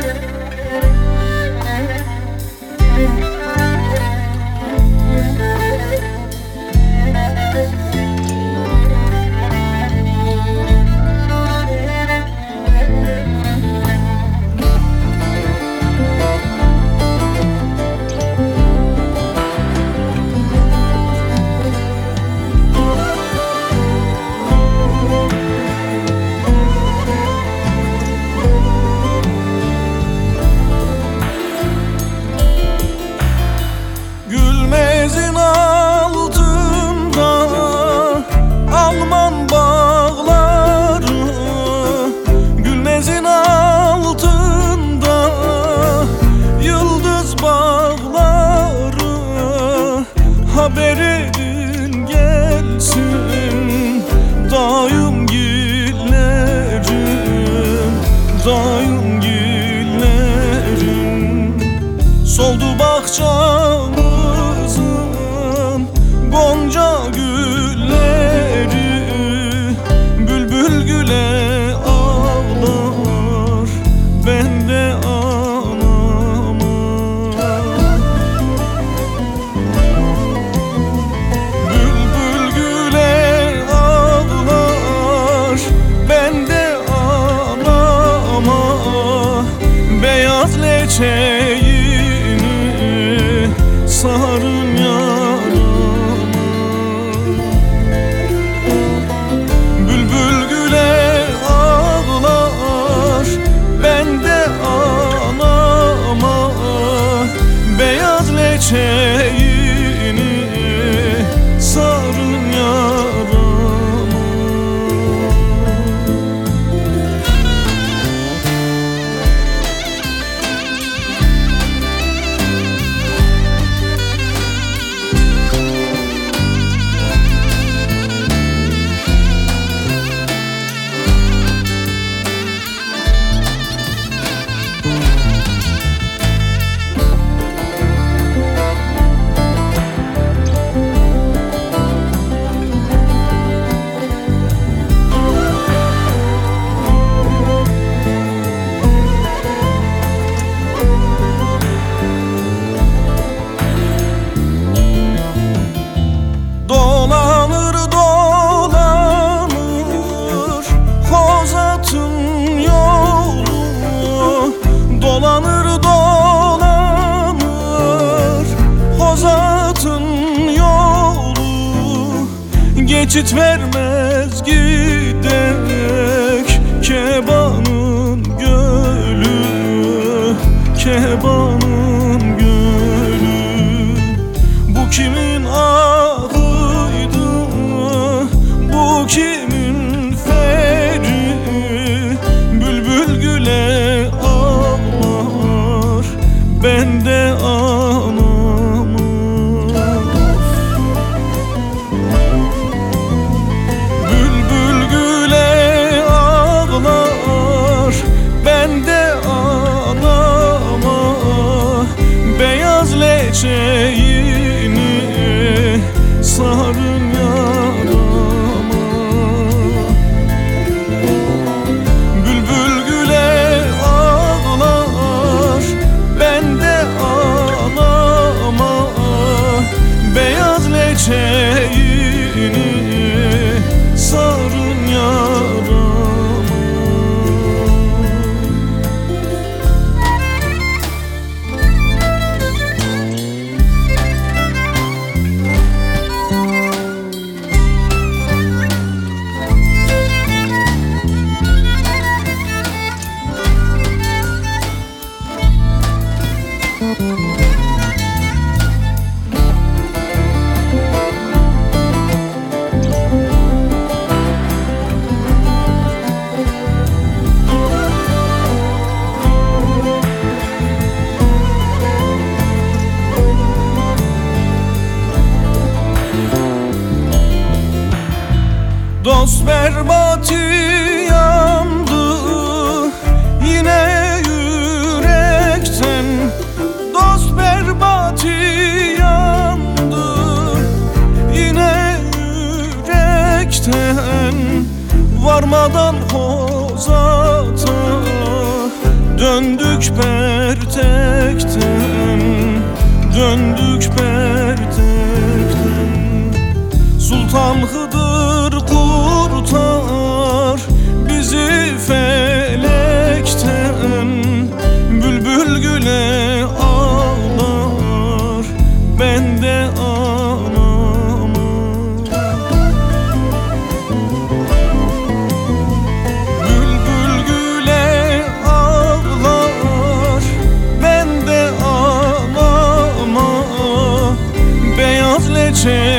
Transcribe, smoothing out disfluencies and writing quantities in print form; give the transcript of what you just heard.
Gülmezin altında Alman bağları, gülmezin altında yıldız bağları. Haber edin gelsin dayım gillerim, dayım gillerim. Soldu bahçamızın gonca gülleri, bülbül güle ağlar ben de anama. Bülbül güle ağlar ben de anama. Beyaz leçeğini sarın yarama. Bülbül güle ağlar ben de anama. Beyaz leçeğini sarın yarama. Dolanır dolanır Kozat'ın yolu, dolanır dolanır Kozat'ın yolu. Geçit vermez gidek Kebanın gölü, Kebanın gölü. Bu kimin ahıydı, bu kimin feri? Bülbül güle ağlar ben de anama. Bülbül güle ağlar ben de anama. Beyaz leçeğini sarın yarama. Bülbül güle ağlar ben de anama. Beyaz leçeğini sarın yarama. Dost berbat yandı yine yürekten. Dost berbat yandı yine yürekten. Varmadan Kozat'a Döndük pertekten, döndük pertekten. Sultan Hıdır kurtar bizi felekten. Bülbül güle ağlar, ben de anama. Bülbül güle ağlar, ben de anama. Beyaz leçe